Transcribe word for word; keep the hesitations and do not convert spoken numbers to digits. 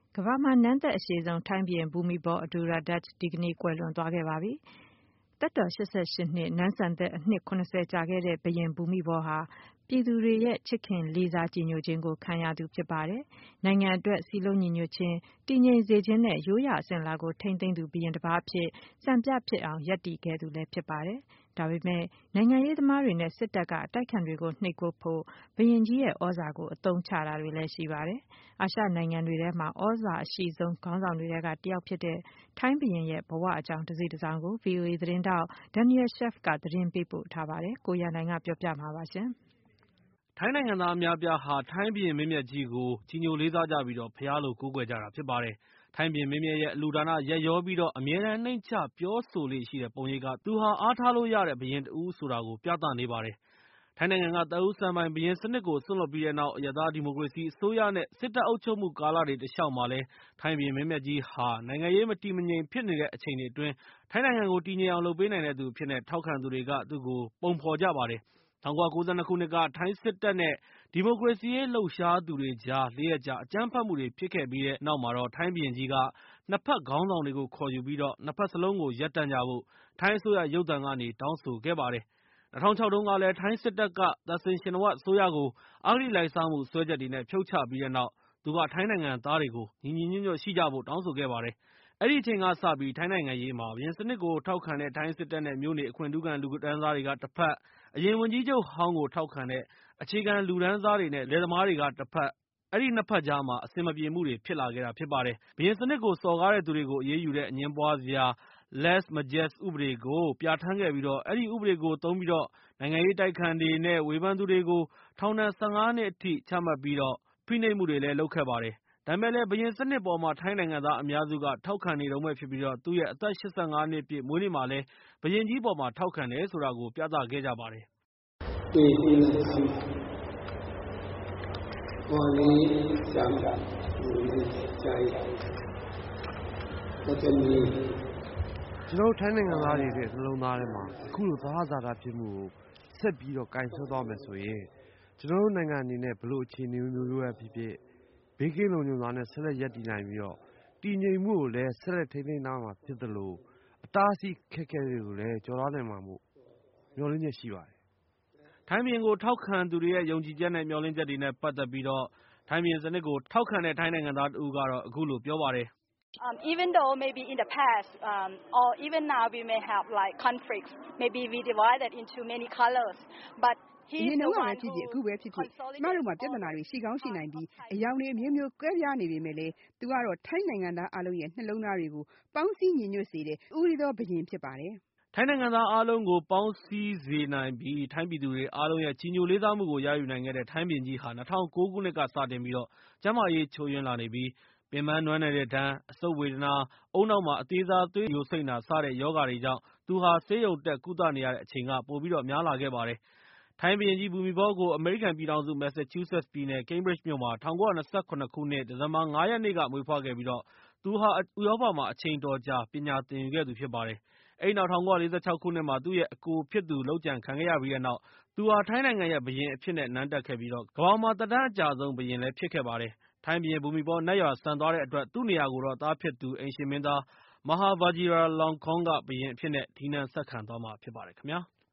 ကမ္ဘာမှာနန်းသက်အရှည်ဆုံးထိုင်းဘုရင်ဘူမိဘော Aduladach ဒီကနေ့ကွယ်လွန်သွားခဲ့ပါပြီ။ သက်တော် ၈၈ နှစ် နန်းဆန်သက်အနှစ် ၇၀ ကြာခဲ့တဲ့ဘုရင်ဘူမိဘောဟာ ပြည်သူတွေရဲ့ချစ်ခင်လေးစားကြည်ညိုခြင်းကိုခံရသူဖြစ်ပါတယ်။ နိုင်ငံအတွက်စည်းလုံးညီညွတ်ခြင်း၊ တည်ငြိမ်စေခြင်းနဲ့ ရိုးရာအစဉ်အလာကိုထိန်းသိမ်းသူဘုရင်တပါးအဖြစ် စံပြဖြစ်အောင်ရပ်တည်ခဲ့သူလည်းဖြစ်ပါတယ်။ ဒါပေမဲ့ နိုင်ငံရေးသမားတွေနဲ့စစ်တပ်ကအတိုက်အခံတွေကိုနှိပ်ကွပ်ဖို့ဘုရင်ကြီးရဲ့သြဇာကိုအသုံးချတာတွေလည်းရှိပါတယ်။ အာရှနိုင်ငံတွေထဲမှာသြဇာအရှိဆုံးခေါင်းဆောင်တွေထဲကတယောက်ဖြစ်တဲ့ထိုင်းဘုရင်ရဲ့ဘဝအကြောင်းတစိတ်တစောင်ကို ဗွီအိုအေသတင်းထောက် Daniel Schearf ကသတင်းပေးပို့ထားပါတယ်။ ကိုရန်နိုင်ကပြောပြမှာပါ။ထိုင်းနိုင်ငံသားအများအပြားဟာထိုင်းဘုရင်မင်းမြတ်ကြီးကိုကြီးညိုလေးစားကြပြီး ဘုရားလိုကိုးကွယ်ကြတာဖြစ်ပါတယ်။ ထိုင်းဘုရင်မင်းမြတ်ရဲ့အလှူဒါနရက်ရောပြီး အမြဲတမ်းနှိမ့်ချပြောဆိုလေ့ရှိတဲ့ပုံရိပ်က သူဟာအားထားလို့ရတဲ့ဘုရင်တဦးဆိုတာကို ပြသနေပါတယ်။ ထိုင်းနိုင်ငံက သက်ဦးဆံပိုင်ဘုရင်စနစ်ကိုစွန့်လွှတ်ပြီးတဲ့နောက် အရပ်သားဒီမိုကရေစီအစိုးရနဲ့ စစ်တပ်အုပ်ချုပ်မှုကာလတွေတလျှောက်မှာလည်း ထိုင်းဘုရင်မင်းမြတ်ကြီးဟာ နိုင်ငံရေးမတည်မငြိမ်ဖြစ်နေတဲ့အချိန်တွေအတွင်း ထိုင်းနိုင်ငံကိုတည်ငြိမ်အောင်လုပ်ပေးနိုင်တဲ့သူအဖြစ် ထောက်ခံသူတွေက သူ့ကိုပုံဖော်ကြပါတယ်။ ၁၉၉၂ ခုနှစ်က ထိုင်းစစ်တပ်နဲ့ ဒီမိုကရေစီရေးလှုပ်ရှားသူတွေကြား လေးရက်ကြာအကြမ်းဖက်မှုတွေဖြစ်ခဲ့ပြီးတဲ့နောက် ထိုင်းဘုရင်ကြီးက နှစ်ဖက်ခေါင်းဆောင်တွေကိုခေါ်ယူပြီး နှစ်ဖက်စလုံးကိုရပ်တန့်ကြဖို့ ထိုင်းအစိုးရရုပ်သံကနေ တောင်းဆိုခဲ့ပါတယ်။ ၂၀၀၆ တုန်းကလည်း ထိုင်းစစ်တပ်က Thaksin Shinawatra အစိုးရကို အဂတိလိုက်စားမှုစွဲချက်တွေနဲ့ ဖြုတ်ချပြီးတဲ့နောက် သူက ထိုင်းနိုင်ငံသားတွေကို ညီညီညွတ်ညွတ်ရှိကြဖို့ တောင်းဆိုခဲ့ပါတယ်။ အဲဒီအချိန်ကစပြီး ထိုင်းနိုင်ငံရေးမှာ ဘုရင်စနစ်ကိုထောက်ခံတဲ့ထိုင်းစစ်တပ်နဲ့ မြို့နေအခွင့်ထူးခံလူတန်းစားတွေကတဖက်၊ အရင်ဝန်ကြီးချုပ်ဟောင်းကိုထောက်ခံတဲ့ အခြေခံလူတန်းစားတွေနဲ့ လယ်သမားတွေကတဖက် အဲဒီနှစ်ဖက်ကြားမှာ အဆင်မပြေမှုတွေဖြစ်လာခဲ့တာဖြစ်ပါတယ်။ ဘုရင်စနစ်ကိုစော်ကားတဲ့သူတွေကိုအရေးယူတဲ့အငြင်းပွားစရာ Lese Majeste ဥပဒေကို ပြဌာန်းခဲ့ပြီး အဲဒီဥပဒေကိုသုံးပြီး နိုင်ငံရေးအတိုက်အခံတွေနဲ့ ဝေဖန်သူတွေကို ထောင်ဒဏ် ၁၅ နှစ်အထိ ချမှတ်ပြီး ဖိနှိပ်မှုတွေလည်းလုပ်ခဲ့ပါတယ်။ ဒါပေမဲ့လည်း ဘုရင်စနစ်အပေါ်မှာ ထိုင်းနိုင်ငံသားအများစုက ထောက်ခံနေတုန်းပဲဖြစ်ပြီး သူ့ရဲ့အသက် ၈၅ နှစ်ပြည့်မွေးနေ့မှာလည်း ဘုရင်ကြီးအပေါ် ထောက်ခံတယ်ဆိုတာကို ပြသခဲ့ကြပါတယ်။ကျနော်တို့ထိုင်းနိုင်ငံသားတွေရဲ့နှလုံးသားထဲမှာ အခုလိုသဟဇာတဖြစ်မှုကိုဆက်ပြီးတော့ကိုင်စွဲသွားမယ်ဆိုရင် ကျနော်တို့နိုင်ငံအနေနဲ့ ဘယ်လိုအခြေအနေမျိုးပဲဖြစ်ဖြစ် ဘေးကင်းလုံခြုံစွာနဲ့ ဆက်လက်ရပ်တည်နိုင်ပြီးတော့ တည်ငြိမ်မှုကိုလည်း ဆက်လက်ထိန်းသိမ်းသွားမှာဖြစ်သလို အတားအဆီးအခက်အခဲတွေကိုလည်း ကျော်လွှားနိုင်မှာမို့ မျှော်လင့်ချက်ရှိပါတယ်။ ထိုင်းဘုရင်ကိုထောက်ခံသူတွေရဲ့ ယုံကြည်ချက်နဲ့ မျှော်လင့်ချက်တွေနဲ့ ပတ်သက်ပြီး ထိုင်းဘုရင်စနစ်ကိုထောက်ခံတဲ့ ထိုင်းနိုင်ငံသားတဦးက အခုလိုပြောပါတယ်။ “အရင်တုန်းကပဲဖြစ်ဖြစ် အခုပဲဖြစ်ဖြစ် ကျမတို့မှာပြဿနာတွေရှိကောင်းရှိနိုင်ပြီး အရောင်တွေအမျိုးမျိုးကွဲပြားနေပေမယ့်လည်း သူကတော့ ထိုင်းနိုင်ငံသားအားလုံးရဲ့နှလုံးသားတွေကို ပေါင်းစည်းညီညွတ်စေတဲ့ တဦးတည်းသောဘုရင်ဖြစ်ပါတယ်။ ” ထိုင်းနိုင်ငံသားအားလုံးကိုပေါင်းစည်းစေနိုင်ပြီး ထိုင်းပြည်သူတွေအားလုံးရဲ့ ကြည်ညိုလေးစားမှုကိုရယူနိုင်ခဲ့တဲ့ ထိုင်းဘုရင်ကြီးဟာ ၂၀၀၉ ခုနှစ်ကစတင်ပြီး ကျန်းမာရေးချို့ယွင်းလာနေပြီး ပင်ပန်းနွမ်းနယ်တဲ့ဒဏ်၊ အဆုတ်ဝေဒနာ၊ ဦးနှောက်မှာအသေးစားသွေးယိုစိမ့်တာ စတဲ့ရောဂါတွေကြောင့် သူဟာဆေးရုံတက်ကုသနေရတဲ့အချိန်က ပိုပြီးများလာခဲ့ပါတယ်။ ထိုင်းဘုရင်ကြီးဘူမိဘောကို အမေရိကန်ပြည်ထောင်စု Massachusetts ပြည်နယ် Cambridge မြို့မှာ ၁၉၂၇ ခုနှစ် ဒီဇင်ဘာ ၅ ရက်နေ့က မွေးဖွားခဲ့ပြီး သူဟာ ဥရောပမှာ အချိန်အတော်ကြာ ပညာသင်ယူခဲ့သူဖြစ်ပါတယ်။ အဲဒီနောက် ၁၉၄၆ ခုနှစ်မှာ သူ့ရဲ့အကိုဖြစ်သူလုပ်ကြံခံခဲ့ရပြီးတဲ့နောက် သူဟာ ထိုင်းနိုင်ငံရဲ့ဘုရင်အဖြစ်နဲ့ နန်းတက်ခဲ့ပြီး ကမ္ဘာပေါ်မှာ သက်တမ်းအကြာဆုံးဘုရင်လည်းဖြစ်ခဲ့ပါတယ်။ ထိုင်းဘုရင်ဘူမိဘောနတ်ရွာစံသွားတဲ့အတွက် သူ့နေရာကို သားဖြစ်သူ အိမ်ရှေ့မင်းသား Maha Vajiralongkorn က ဘုရင်အဖြစ်နဲ့ ထီးနန်းဆက်ခံသွားမှာဖြစ်ပါတယ်ခင်ဗျာ။